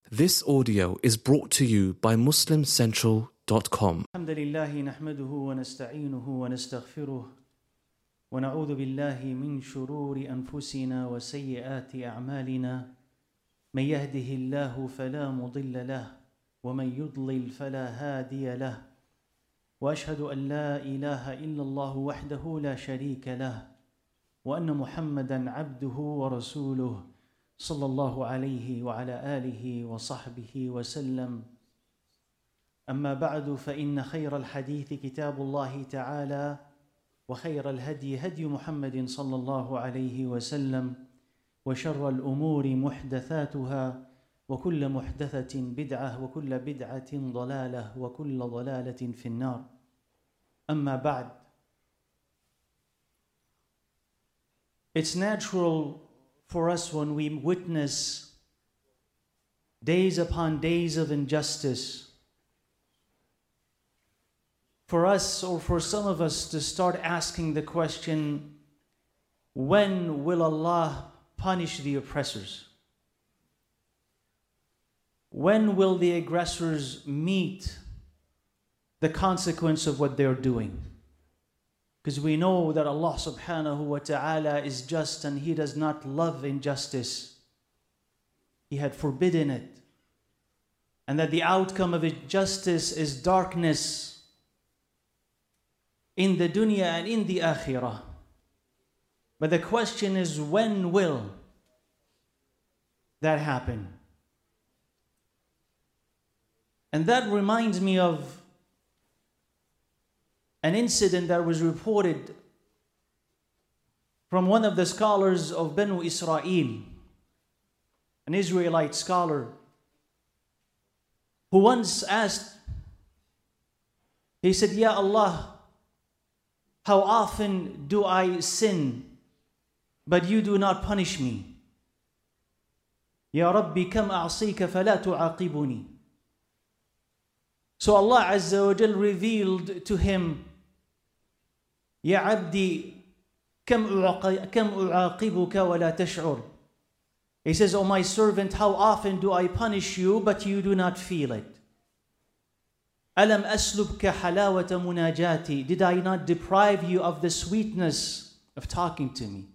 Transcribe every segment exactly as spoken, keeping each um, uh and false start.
This audio is brought to you by muslim central dot com. الحمد لله نحمده ونستعينه ونستغفره ونعوذ بالله من شرور أنفسنا وسيئات أعمالنا من يهده الله فلا مضل له ومن يضلل فلا هادي له وأشهد أن لا إله إلا الله وحده لا شريك له وأن محمدا عبده ورسوله صلى الله عليه وعلى آله وصحبه وسلم. أما بعد فإن خير الحديث كتاب الله تعالى وخير الهدي هدي محمد صلى الله عليه وسلم وشر الأمور محدثاتها وكل محدثة بدعة وكل بدعة ضلالة وكل ضلالة في النار. أما بعد, it's natural for us when we witness days upon days of injustice, for us or for some of us to start asking the question, when will Allah punish the oppressors? When will the aggressors meet the consequence of what they're doing? Because we know that Allah subhanahu wa ta'ala is just and He does not love injustice. He had forbidden it. And that the outcome of injustice is darkness in the dunya and in the akhirah. But the question is, when will that happen? And that reminds me of an incident that was reported from one of the scholars of Banu Israel, an Israelite scholar, who once asked, he said, Ya Allah, how often do I sin, but you do not punish me? Ya Rabbi, kam a'sika fala tu'aqibuni. So Allah Azza wa Jal revealed to him, Ya Abdi, kam u'aqibuka wa la tash'ur. He says, O my servant, how often do I punish you, but you do not feel it? Alam aslubka halawata munajati. Did I not deprive you of the sweetness of talking to me?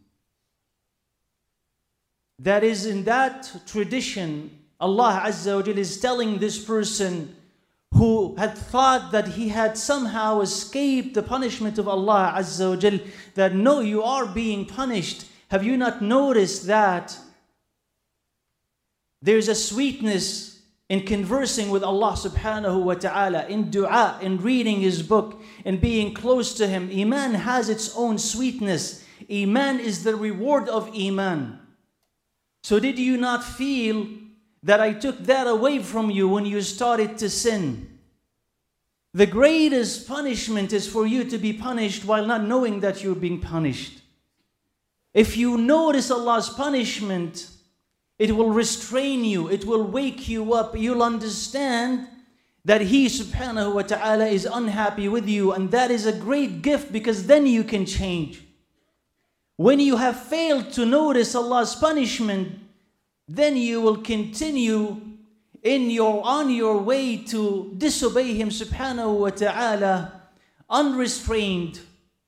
That is, in that tradition, Allah Azza wa Jal is telling this person who had thought that he had somehow escaped the punishment of Allah Azza wa Jal, that no, you are being punished. Have you not noticed that there's a sweetness in conversing with Allah subhanahu wa ta'ala, in dua, in reading His book, in being close to Him? Iman has its own sweetness. Iman is the reward of Iman. So did you not feel that I took that away from you when you started to sin? The greatest punishment is for you to be punished while not knowing that you're being punished. If you notice Allah's punishment, it will restrain you, it will wake you up. You'll understand that He subhanahu wa ta'ala is unhappy with you, and that is a great gift, because then you can change. When you have failed to notice Allah's punishment, then you will continue in your on your way to disobey Him subhanahu wa ta'ala, unrestrained,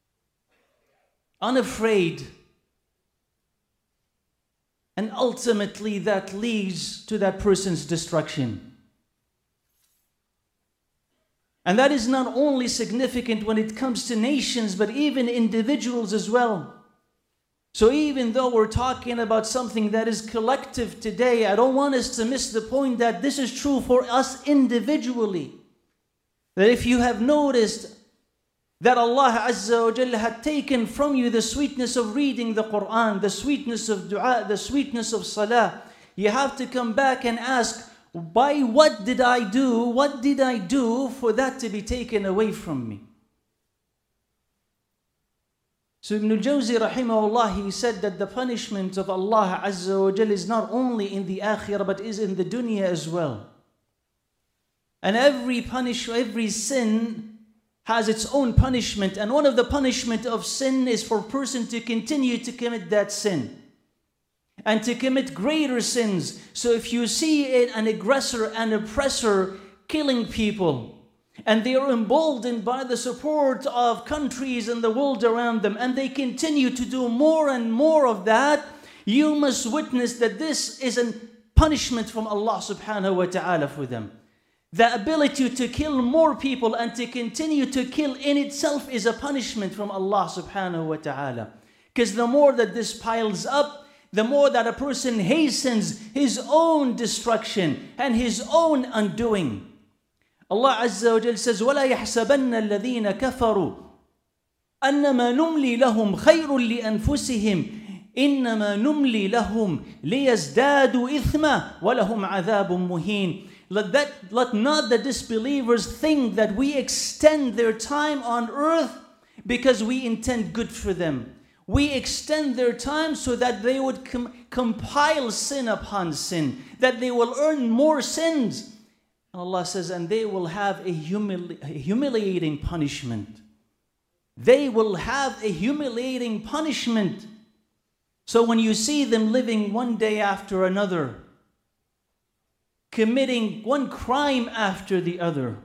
unafraid. And ultimately that leads to that person's destruction. And that is not only significant when it comes to nations, but even individuals as well. So even though we're talking about something that is collective today, I don't want us to miss the point that this is true for us individually. That if you have noticed that Allah Azza wa Jalla had taken from you the sweetness of reading the Quran, the sweetness of dua, the sweetness of salah, you have to come back and ask, by what did I do, what did I do for that to be taken away from me? So Ibn al-Jawzi rahimahullah, he said that the punishment of Allah Azza wa Jal is not only in the akhirah, but is in the dunya as well. And every punish, every sin has its own punishment. And one of the punishment of sin is for a person to continue to commit that sin. and to commit greater sins. So if you see an aggressor and oppressor killing people, and they are emboldened by the support of countries in the world around them, and they continue to do more and more of that, you must witness that this is a punishment from Allah subhanahu wa ta'ala for them. The ability to kill more people and to continue to kill in itself is a punishment from Allah subhanahu wa ta'ala. Because the more that this piles up, the more that a person hastens his own destruction and his own undoing. Allah Azza wa Jal says, وَلَا يَحْسَبَنَّ الَّذِينَ كَفَرُوا أَنَّمَا نُمْلِي لَهُمْ خَيْرٌ لِأَنفُسِهِمْ إِنَّمَا نُمْلِي لَهُمْ لِيَزْدَادُوا إِثْمًا وَلَهُمْ عَذَابٌ مُهِينٌ. Let, that, let not the disbelievers think that we extend their time on earth because we intend good for them. We extend their time so that they would com- compile sin upon sin, that they will earn more sins. Allah says, and they will have a, humili- a humiliating punishment. They will have a humiliating punishment. So when you see them living one day after another, committing one crime after the other,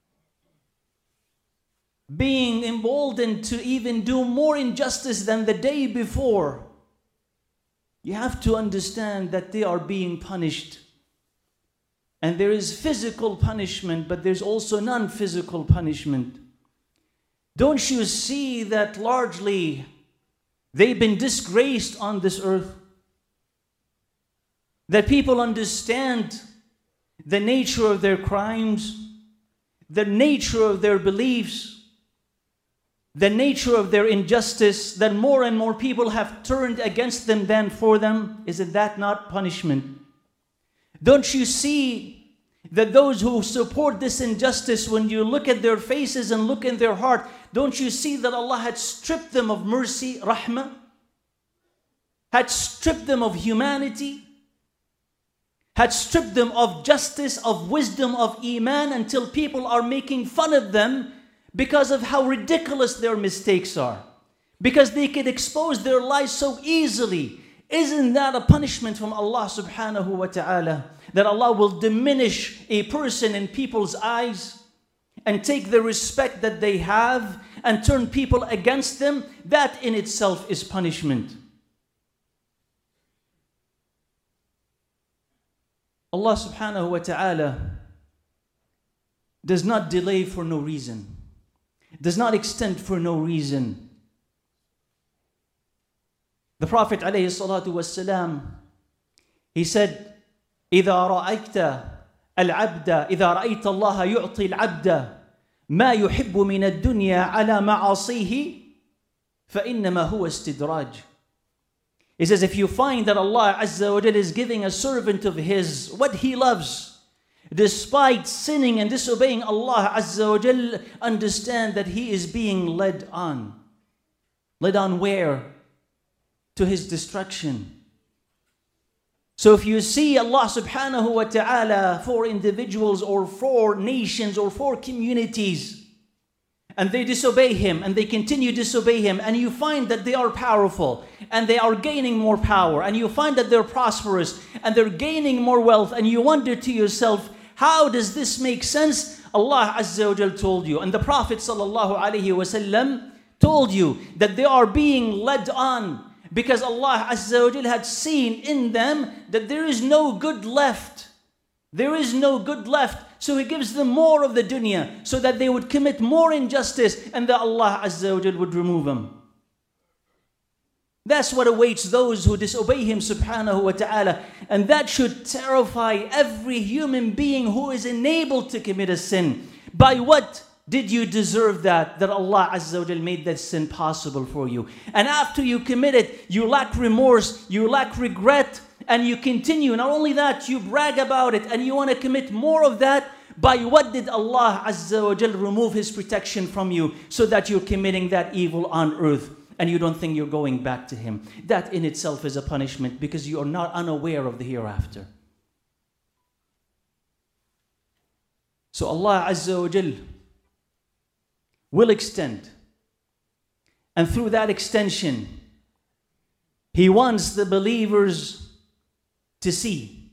being emboldened to even do more injustice than the day before, you have to understand that they are being punished. And there is physical punishment, but there's also non-physical punishment. Don't you see that largely they've been disgraced on this earth? That people understand the nature of their crimes, the nature of their beliefs, the nature of their injustice, that more and more people have turned against them than for them. Isn't that not punishment? Don't you see that those who support this injustice, when you look at their faces and look in their heart, don't you see that Allah had stripped them of mercy, rahmah, had stripped them of humanity, had stripped them of justice, of wisdom, of iman, until people are making fun of them because of how ridiculous their mistakes are, because they could expose their lies so easily. Isn't that a punishment from Allah subhanahu wa ta'ala? That Allah will diminish a person in people's eyes and take the respect that they have and turn people against them. That in itself is punishment. Allah subhanahu wa ta'ala does not delay for no reason, does not extend for no reason. The Prophet alayhi salatu wassalam, he said, إذا رأيت العبد إذا رأيت الله يعطي العبد ما يحب من الدنيا على معاصيه فإنما هو استدراج. He says, if you find that Allah Azza wa Jalla is giving a servant of His what He loves, despite sinning and disobeying Allah Azza wa Jalla, understand that he is being led on. Led on where? To his destruction. So if you see Allah subhanahu wa ta'ala for individuals or for nations or for communities, and they disobey Him and they continue to disobey Him, and you find that they are powerful and they are gaining more power, and you find that they're prosperous and they're gaining more wealth, and you wonder to yourself, how does this make sense? Allah Azza wa Jal told you, and the Prophet sallallahu alaihi wasallam told you that they are being led on because Allah Azza wa Jal had seen in them that there is no good left. There is no good left. So He gives them more of the dunya so that they would commit more injustice and that Allah Azza wa Jal would remove them. That's what awaits those who disobey Him subhanahu wa ta'ala. And that should terrify every human being who is enabled to commit a sin. By what did you deserve that? That Allah Azza wa Jal made that sin possible for you. And after you commit it, you lack remorse, you lack regret, and you continue. Not only that, you brag about it and you want to commit more of that. By what did Allah Azza wa Jal remove His protection from you so that you're committing that evil on earth and you don't think you're going back to Him? That in itself is a punishment because you are not unaware of the hereafter. So Allah Azza wa Jal will extend. And through that extension, He wants the believers to see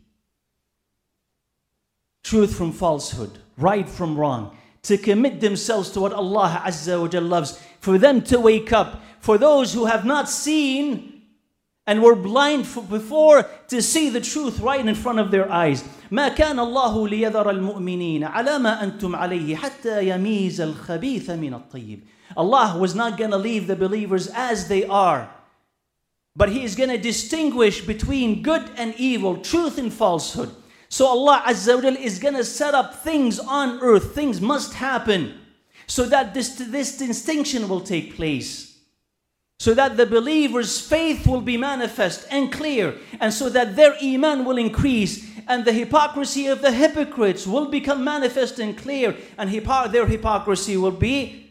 truth from falsehood, right from wrong, to commit themselves to what Allah Azza wa Jalla loves, for them to wake up, for those who have not seen and were blind before to see the truth right in front of their eyes. ما كان الله ليذر المؤمنين على ما أنتم عليه حتى يميز الخبيث من الطيب. Allah was not going to leave the believers as they are, but He is going to distinguish between good and evil, truth and falsehood. So Allah Azza wa Jalla is going to set up things on earth, things must happen, so that this, this distinction will take place. So that the believer's faith will be manifest and clear, and so that their iman will increase, and the hypocrisy of the hypocrites will become manifest and clear, and hypo- their hypocrisy will be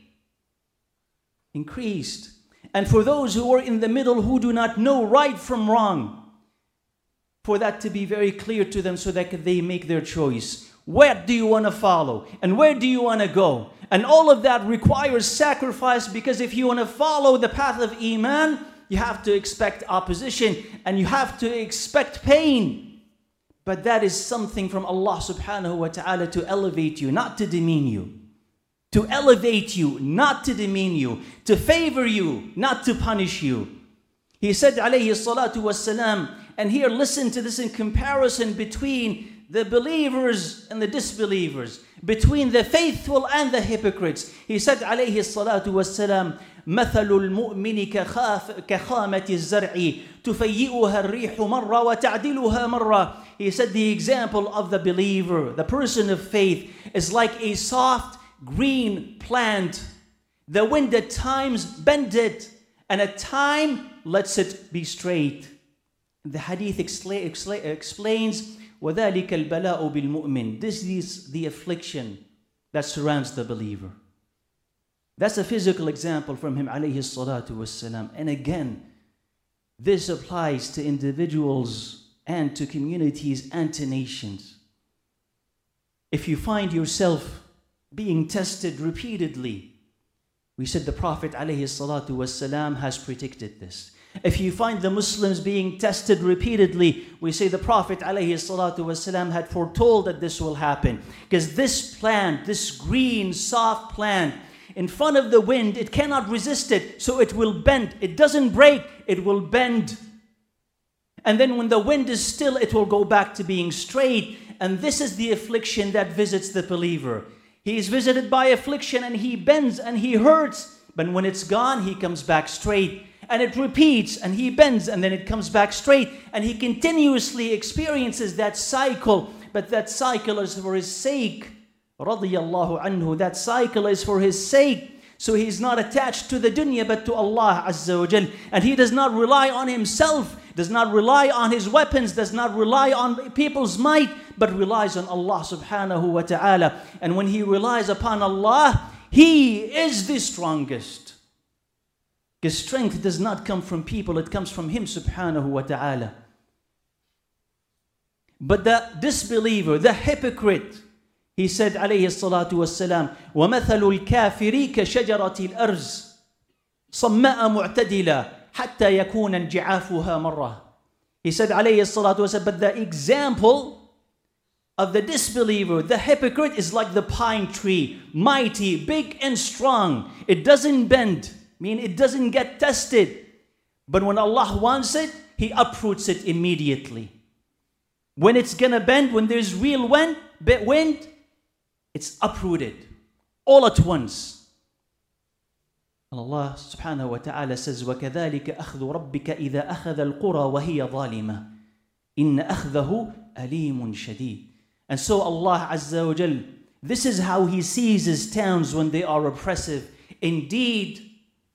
increased. And for those who are in the middle, who do not know right from wrong, for that to be very clear to them, so that they make their choice. Where do you want to follow? And where do you want to go? And all of that requires sacrifice, because if you want to follow the path of Iman, you have to expect opposition and you have to expect pain. But that is something from Allah subhanahu wa ta'ala to elevate you, not to demean you. To elevate you, not to demean you. To favor you, not to punish you. He said alayhi salatu wassalam, and here listen to this in comparison between the believers and the disbelievers, between the faithful and the hypocrites. He said عليه الصلاة والسلام مثل المؤمن كخامة الزرع تفيئها الريح مرة وتعدلها مرة. He said the example of the believer, the person of faith, is like a soft green plant. The wind at times bends it, and at time lets it be straight. The hadith expla- expla- explains وَذَلِكَ الْبَلَاءُ بِالْمُؤْمِنِ. This is the affliction that surrounds the believer. That's a physical example from him alayhi salatu wassalam. And again, this applies to individuals and to communities and to nations. If you find yourself being tested repeatedly, we said the Prophet alayhi salatu wassalam has predicted this. If you find the Muslims being tested repeatedly, we say the Prophet ﷺ had foretold that this will happen. Because this plant, this green, soft plant, in front of the wind, it cannot resist it, so it will bend. It doesn't break, it will bend. And then when the wind is still, it will go back to being straight. And this is the affliction that visits the believer. He is visited by affliction and he bends and he hurts. But when it's gone, he comes back straight. And it repeats, and he bends, and then it comes back straight. And he continuously experiences that cycle. But that cycle is for his sake. Radiyallahu anhu. That cycle is for his sake. So he's not attached to the dunya, but to Allah Azza wa Jal. And he does not rely on himself, does not rely on his weapons, does not rely on people's might, but relies on Allah subhanahu wa ta'ala. And when he relies upon Allah, he is the strongest. Because strength does not come from people, it comes from Him subhanahu wa ta'ala. But the disbeliever, the hypocrite, he said alayhi salatu wassalam, وَمَثَلُ الْكَافِرِ كَشَجَرَةِ الْأَرْزِ صَمَّاءَ مُعْتَدِلًا حَتَّى يَكُونَ انْجِعَافُهَا مَرَّةً. He said alayhi salatu wassalam, but the example of the disbeliever, the hypocrite, is like the pine tree, mighty, big and strong. It doesn't bend. I mean, it doesn't get tested. But when Allah wants it, He uproots it immediately. When it's gonna bend, when there's real wind, wind, it's uprooted all at once. And Allah subhanahu wa ta'ala says, وَكَذَلِكَ أَخْذُ رَبِّكَ إِذَا أَخَذَ الْقُرَى وَهِيَ ظَالِمَةٌ إِنَّ أَخْذَهُ أَلِيمٌ شَدِيدٌ. And so Allah Azza wa Jal, this is how He seizes towns when they are oppressive. Indeed,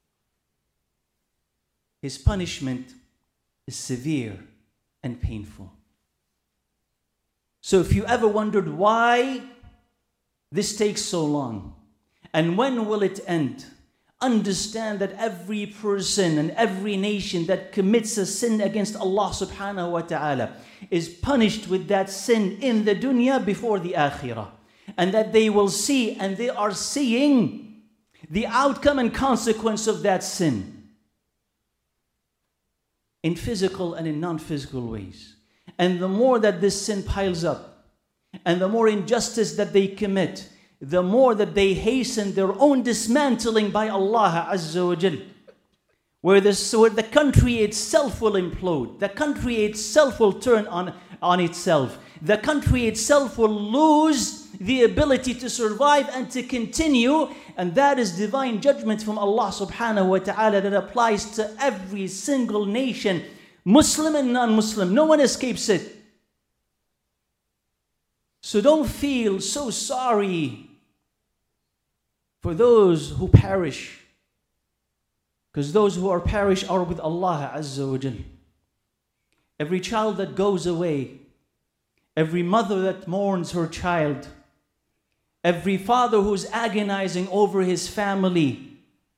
His punishment is severe and painful. So if you ever wondered why this takes so long and when will it end, understand that every person and every nation that commits a sin against Allah subhanahu wa ta'ala is punished with that sin in the dunya before the akhirah. And that they will see, and they are seeing, the outcome and consequence of that sin in physical and in non-physical ways. And the more that this sin piles up, and the more injustice that they commit, the more that they hasten their own dismantling by Allah Azza wa Jal. Where, this, where the country itself will implode. The country itself will turn on, on itself. The country itself will lose the ability to survive and to continue. And that is divine judgment from Allah subhanahu wa ta'ala that applies to every single nation, Muslim and non-Muslim. No one escapes it. So don't feel so sorry for those who perish. Because those who are perish are with Allah Azza wa Jal. Every child that goes away, every mother that mourns her child, every father who's agonizing over his family,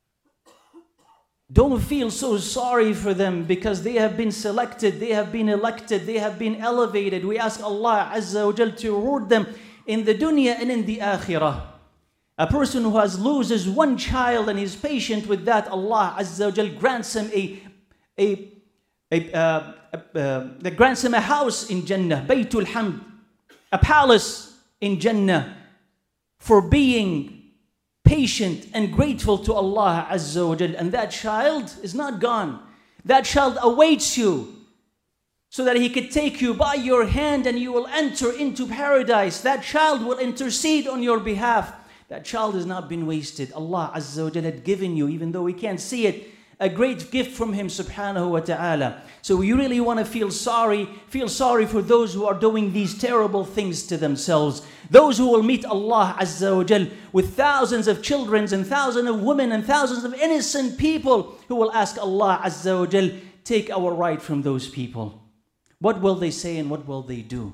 don't feel so sorry for them because they have been selected, they have been elected, they have been elevated. We ask Allah Azza wa Jal to reward them in the dunya and in the akhirah. A person who has loses one child and is patient with that, Allah Azza wa Jal grants him a, a, a, uh, a uh, that grants him a house in Jannah, Baytul Hamd, a palace in Jannah, for being patient and grateful to Allah Azza wa Jal. And that child is not gone. That child awaits you so that he could take you by your hand and you will enter into paradise. That child will intercede on your behalf. That child has not been wasted. Allah Azza wa Jal had given you, even though we can't see it, a great gift from Him subhanahu wa ta'ala. So you really want to feel sorry, feel sorry for those who are doing these terrible things to themselves. Those who will meet Allah Azza wa Jal with thousands of children and thousands of women and thousands of innocent people who will ask Allah Azza wa Jal, take our right from those people. What will they say and what will they do?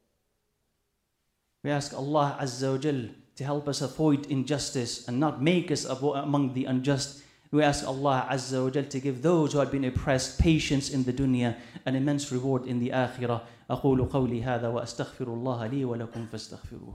We ask Allah Azza wa Jal to help us avoid injustice and not make us among the unjust. We ask Allah Azza wa Jal to give those who have been oppressed patience in the dunya and immense reward in the akhirah. أقول قولي هذا وأستغفر الله لي ولكم فاستغفروه.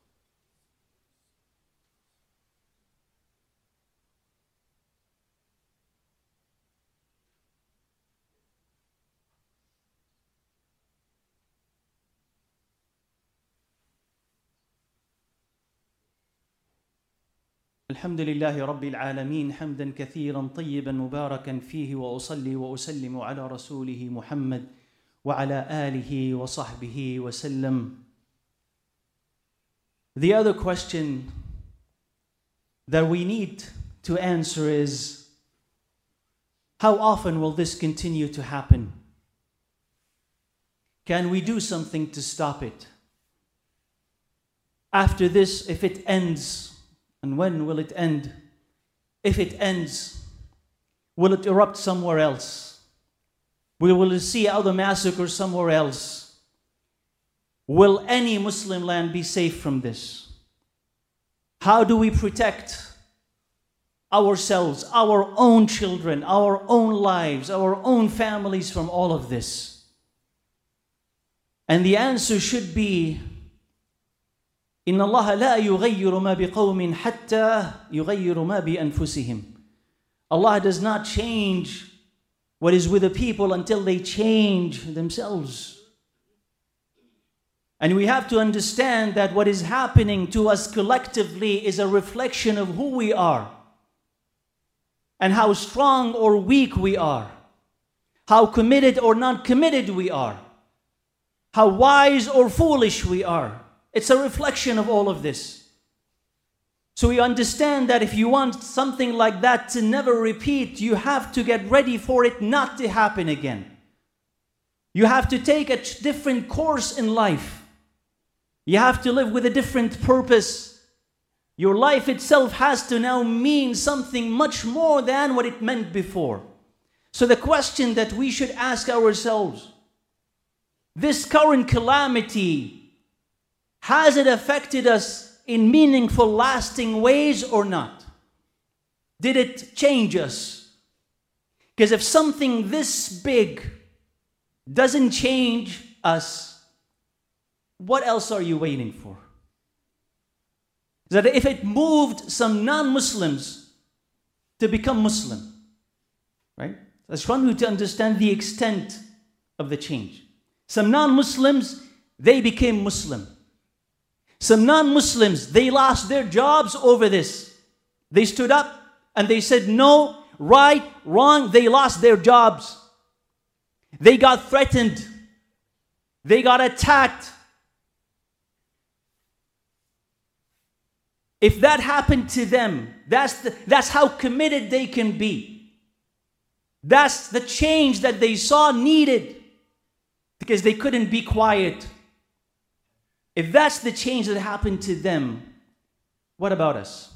الحمد لله رب العالمين حمدا كثيرا طيبا مباركا فيه وأصلي وأسلم على رسوله محمد وعلى آله وصحبه وسلم. The other question that we need to answer is, how often will this continue to happen? Can we do something to stop it? After this, if it ends, and when will it end? If it ends, will it erupt somewhere else? We will see other massacres somewhere else. Will any Muslim land be safe from this? How do we protect ourselves, our own children, our own lives, our own families from all of this? And the answer should be, إن الله لا يغير ما بقوم حتى يغير ما بأنفسهم. Allah does not change what is with the people until they change themselves. And we have to understand that what is happening to us collectively is a reflection of who we are and how strong or weak we are, how committed or not committed we are, how wise or foolish we are. It's a reflection of all of this. So we understand that if you want something like that to never repeat, you have to get ready for it not to happen again. You have to take a different course in life. You have to live with a different purpose. Your life itself has to now mean something much more than what it meant before. So the question that we should ask ourselves, this current calamity, has it affected us in meaningful, lasting ways or not? Did it change us? Because if something this big doesn't change us, what else are you waiting for? That if it moved some non-Muslims to become Muslim, right? I just want you to understand the extent of the change. Some non-Muslims, they became Muslim. Some non-Muslims, they lost their jobs over this. They stood up and they said, no, right, wrong. They lost their jobs. They got threatened. They got attacked. If that happened to them, that's, the, that's how committed they can be. That's the change that they saw needed because they couldn't be quiet. If that's the change that happened to them, what about us?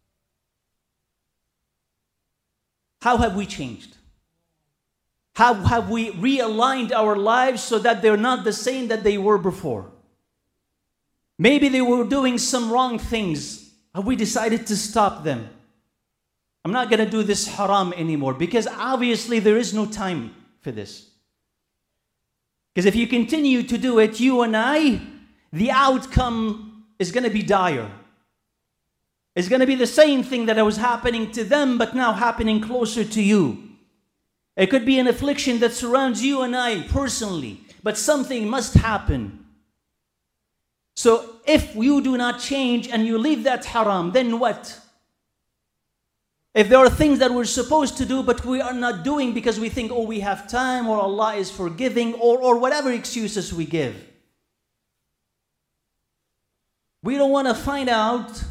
How have we changed? How have we realigned our lives so that they're not the same that they were before? Maybe they were doing some wrong things. Have we decided to stop them? I'm not going to do this haram anymore because obviously there is no time for this. Because if you continue to do it, you and I, the outcome is going to be dire. It's going to be the same thing that was happening to them, but now happening closer to you. It could be an affliction that surrounds you and I personally, but something must happen. So if you do not change and you leave that haram, then what? If there are things that we're supposed to do, but we are not doing because we think, oh, we have time, or Allah is forgiving, or, or whatever excuses we give. We don't want to find out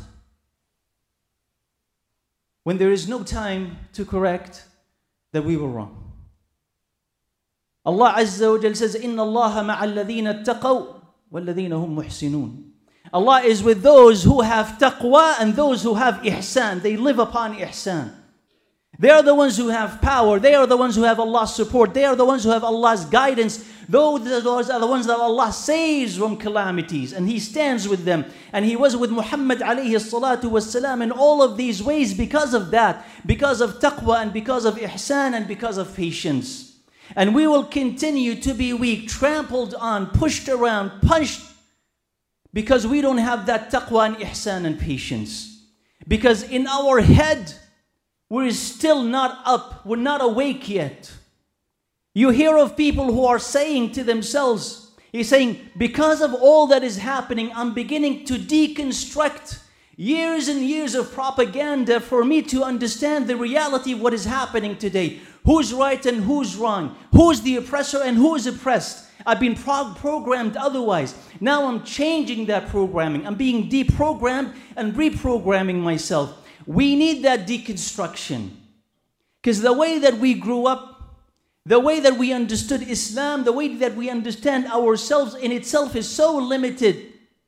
when there is no time to correct that we were wrong. Allah Azza wa Jal says, إِنَّ اللَّهَ مَعَ الَّذِينَ اتَّقَوْا وَالَّذِينَ هُمْ مُحْسِنُونَ. Allah is with those who have taqwa and those who have ihsan. They live upon ihsan. They are the ones who have power. They are the ones who have Allah's support. They are the ones who have Allah's guidance. Those are the ones that Allah saves from calamities, and He stands with them. And He was with Muhammad alayhi salatu wasalam in all of these ways because of that, because of taqwa and because of ihsan and because of patience. And we will continue to be weak, trampled on, pushed around, punched, because we don't have that taqwa and ihsan and patience. Because in our head, we're still not up, we're not awake yet. You hear of people who are saying to themselves, he's saying, because of all that is happening, I'm beginning to deconstruct years and years of propaganda for me to understand the reality of what is happening today. Who's right and who's wrong? Who's the oppressor and who is oppressed? I've been pro- programmed otherwise. Now I'm changing that programming. I'm being deprogrammed and reprogramming myself. We need that deconstruction. Because the way that we grew up, the way that we understood Islam, the way that we understand ourselves in itself is so limited.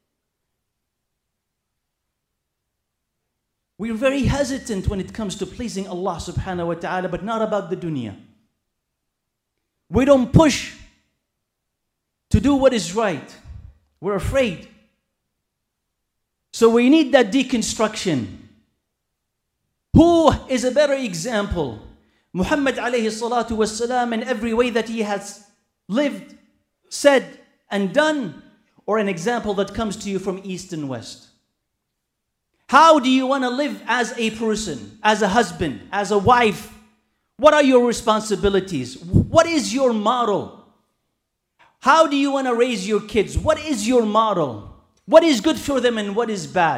We're very hesitant when it comes to pleasing Allah subhanahu wa ta'ala, but not about the dunya. We don't push to do what is right. We're afraid. So we need that deconstruction. Who is a better example? Muhammad alayhi salatu wasalam, in every way that he has lived, said, and done, or an example that comes to you from east and west? How do you want to live as a person, as a husband, as a wife? What are your responsibilities? What is your model? How do you want to raise your kids? What is your model? What is good for them and what is bad?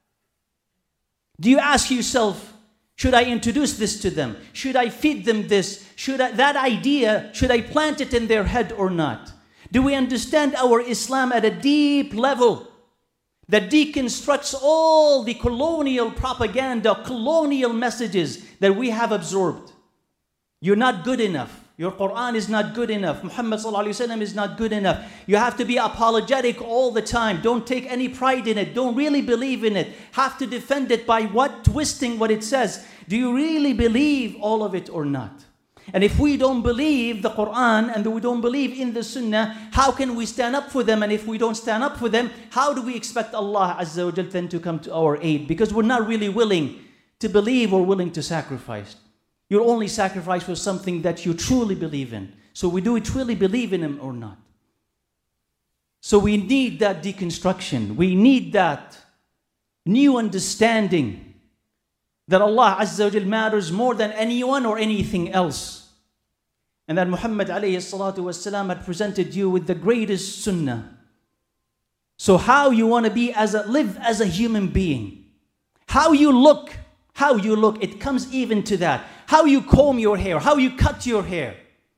Do you ask yourself, should I introduce this to them? Should I feed them this? Should I, that idea, should I plant it in their head or not? Do we understand our Islam at a deep level that deconstructs all the colonial propaganda, colonial messages that we have absorbed? You're not good enough. Your Quran is not good enough. Muhammad sallallahu alaihi wasallam is not good enough. You have to be apologetic all the time. Don't take any pride in it. Don't really believe in it. Have to defend it by what? Twisting what it says. Do you really believe all of it or not? And if we don't believe the Quran and we don't believe in the Sunnah, how can we stand up for them? And if we don't stand up for them, how do we expect Allah Azza wa Jal then to come to our aid? Because we're not really willing to believe or willing to sacrifice. You'll only sacrifice for something that you truly believe in. So we do we truly believe in Him or not? So we need that deconstruction. We need that new understanding that Allah Azza wa Jal matters more than anyone or anything else. and that Muhammad alayhi salatu wasalam had presented you with the greatest sunnah. So how you want to be as a, live as a human being. How you look, how you look, it comes even to that. How you comb your hair, how you cut your hair.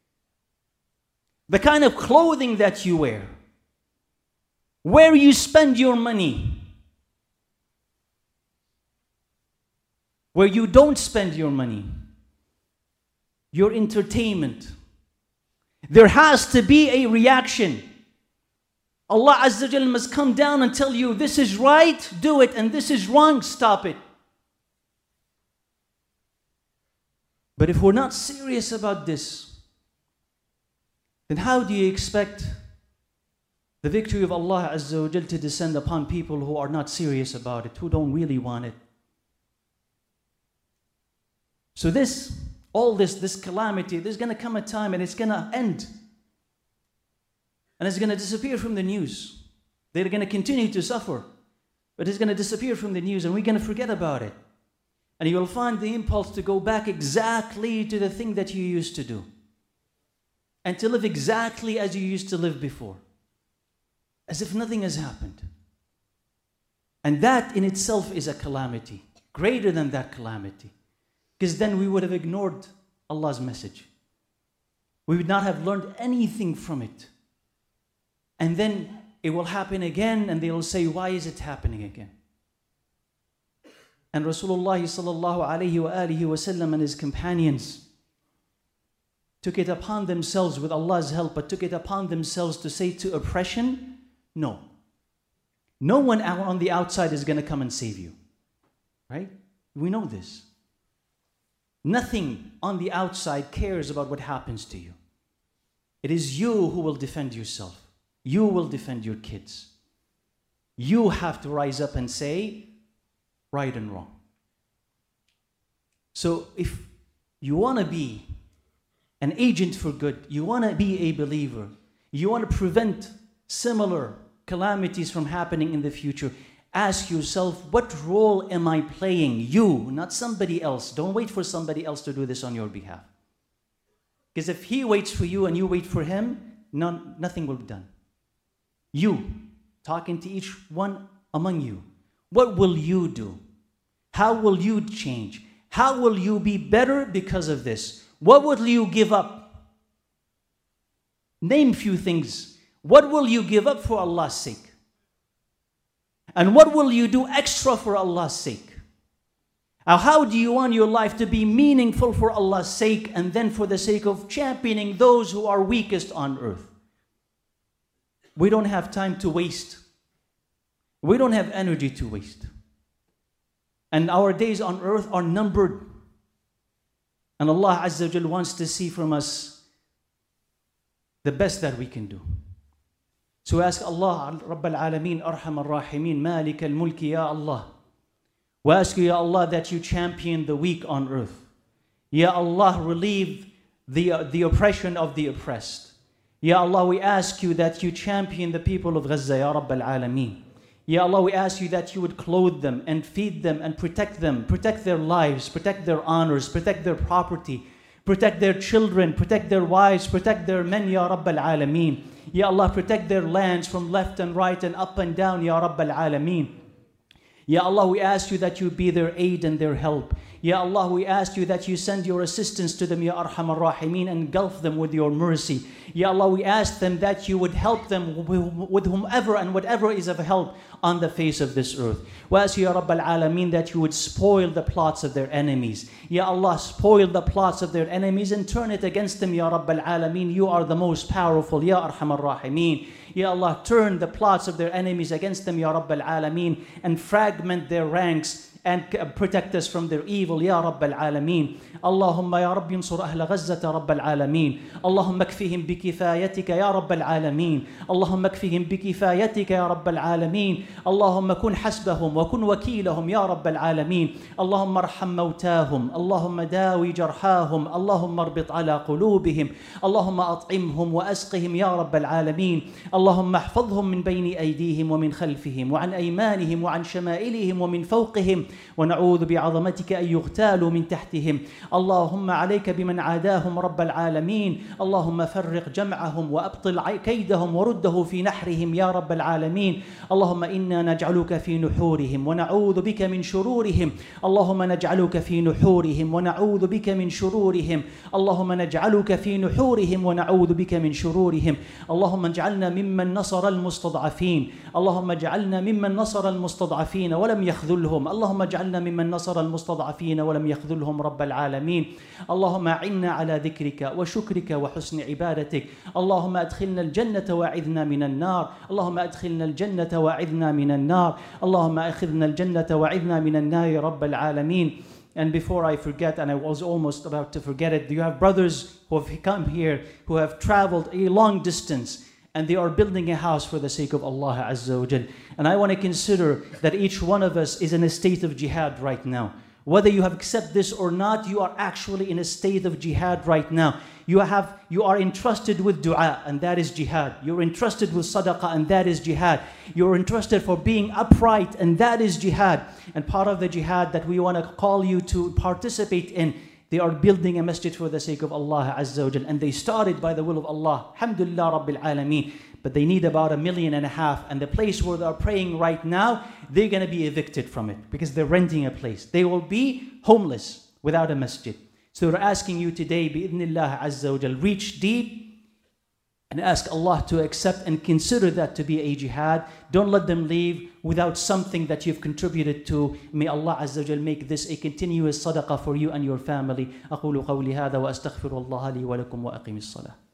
The kind of clothing that you wear. Where you spend your money. Where you don't spend your money. Your entertainment. There has to be a reaction. Allah Azza wa Jal must come down and tell you, this is right, do it, and this is wrong, stop it. But if we're not serious about this, then how do you expect the victory of Allah Azza wa Jal to descend upon people who are not serious about it, who don't really want it? So this, all this, this calamity, there's going to come a time and it's going to end. And it's going to disappear from the news. They're going to continue to suffer. But it's going to disappear from the news and we're going to forget about it. And you will find the impulse to go back exactly to the thing that you used to do. And to live exactly as you used to live before. As if nothing has happened. And that in itself is a calamity. Greater than that calamity. Because then we would have ignored Allah's message. We would not have learned anything from it. And then it will happen again and they will say, why is it happening again? And Rasulullah sallallahu alayhi wa alihi wa sallam and his companions took it upon themselves with Allah's help, but took it upon themselves to say to oppression, no. No one on the outside is going to come and save you. Right? We know this. Nothing on the outside cares about what happens to you. It is you who will defend yourself. You will defend your kids. You have to rise up and say right and wrong. So if you want to be an agent for good, you want to be a believer, you want to prevent similar calamities from happening in the future, ask yourself, what role am I playing? You, not somebody else. Don't wait for somebody else to do this on your behalf. Because if he waits for you and you wait for him, none, nothing will be done. You, talking to each one among you. What will you do? How will you change? How will you be better because of this? What will you give up? Name few things. What will you give up for Allah's sake? And what will you do extra for Allah's sake? Now, how do you want your life to be meaningful for Allah's sake and then for the sake of championing those who are weakest on earth? We don't have time to waste. We don't have energy to waste. And our days on earth are numbered. And Allah Azza wa Jal wants to see from us the best that we can do. So ask Allah, Rabb al-Alameen, Arham al-Rahimin, Malik al-Mulki, Ya Allah. We ask you, Ya Allah, that you champion the weak on earth. Ya Allah, relieve the, uh, the oppression of the oppressed. Ya Allah, we ask you that you champion the people of Gaza, Ya Rabb al-Alameen. Ya Allah, we ask you that you would clothe them and feed them and protect them, protect their lives, protect their honors, protect their property, protect their children, protect their wives, protect their men, Ya Rabb al-Alameen. Ya Allah, protect their lands from left and right and up and down, Ya Rabb al-Alameen. Ya Allah, we ask you that you be their aid and their help. Ya Allah, we ask you that you send your assistance to them, Ya Arham al-Rahimin, and engulf them with your mercy. Ya Allah, we ask them that you would help them with whomever and whatever is of help on the face of this earth. We ask you, Ya Rabb al-Alameen, that you would spoil the plots of their enemies. Ya Allah, spoil the plots of their enemies and turn it against them, Ya Rabb al-Alameen. You are the most powerful, Ya Arham al-Rahimin. Ya Allah, turn the plots of their enemies against them, Ya Rabb al-Alameen, and fragment their ranks and protect us from their evil, Ya Rabb al-Alameen. Allahumma ya Rabbi ansur ahla Gazzata, Rabb al-Alameen. Allahumma kfihim bikifayatika, Ya Rabb al-Alameen. Allahumma kfihim bikifayatika, Ya Rabb al-Alameen. Allahumma kun hasbahum wa kun wakilahum, Ya Rabb al-Alameen. Allahumma arham mawtahum. Allahumma dawi jarhahum. Allahumma arbit ala qulubihim. Allahumma at'imhum wa asqihim, Ya Rabb al-Alameen. Allahumma ahfadhum min bayni aydihim wa min khalfihim wa an aymanihim wa an shama'ilihim wa min fawqihim. ونعوذ بعظمتك أن يغتالوا من تحتهم. اللهم عليك بمن عاداهم رب العالمين. اللهم فرق جمعهم وأبطل كيدهم ورده في نحرهم يا رب العالمين. اللهم إنا نجعلك في نحورهم ونعوذ بك من شرورهم. اللهم نجعلك في نحورهم ونعوذ بك من شرورهم. اللهم نجعلك في نحورهم ونعوذ بك من شرورهم. اللهم اجعلنا ممن نصر المستضعفين. اللهم اجعلنا ممن نصر المستضعفين ولم يخذلهم. اللهم اجعلنا ممن نصر المستضعفين ولم يخذلهم رب العالمين. اللهم أعنا على ذكرك وشكرك وحسن عبادتك. اللهم أدخلنا الجنة وأعذنا من النار. اللهم أدخلنا الجنة وأعذنا من النار. اللهم أخذنا الجنة وأعذنا من النار رب العالمين. And before I forget, and I was almost about to forget it, you have brothers who have come here, who have traveled a long distance, and they are building a house for the sake of Allah Azza wa Jal. And I want to consider that each one of us is in a state of jihad right now. Whether you have accepted this or not, you are actually in a state of jihad right now. You have, you are entrusted with dua, and that is jihad. You're entrusted with sadaqah, and that is jihad. You're entrusted for being upright, and that is jihad. And part of the jihad that we want to call you to participate in, they are building a masjid for the sake of Allah Azza wa Jal. And they started by the will of Allah. Alhamdulillah Rabbil Alameen. But they need about a million and a half. And the place where they're praying right now, they're going to be evicted from it because they're renting a place. They will be homeless without a masjid. So we're asking you today, bi'idhnillah Azza wa Jal, reach deep and ask Allah to accept and consider that to be a jihad. Don't let them leave without something that you've contributed to. May Allah Azza wa Jal make this a continuous sadaqah for you and your family. أقول قولي هذا وأستغفر الله لي ولكم وأقيم الصلاة.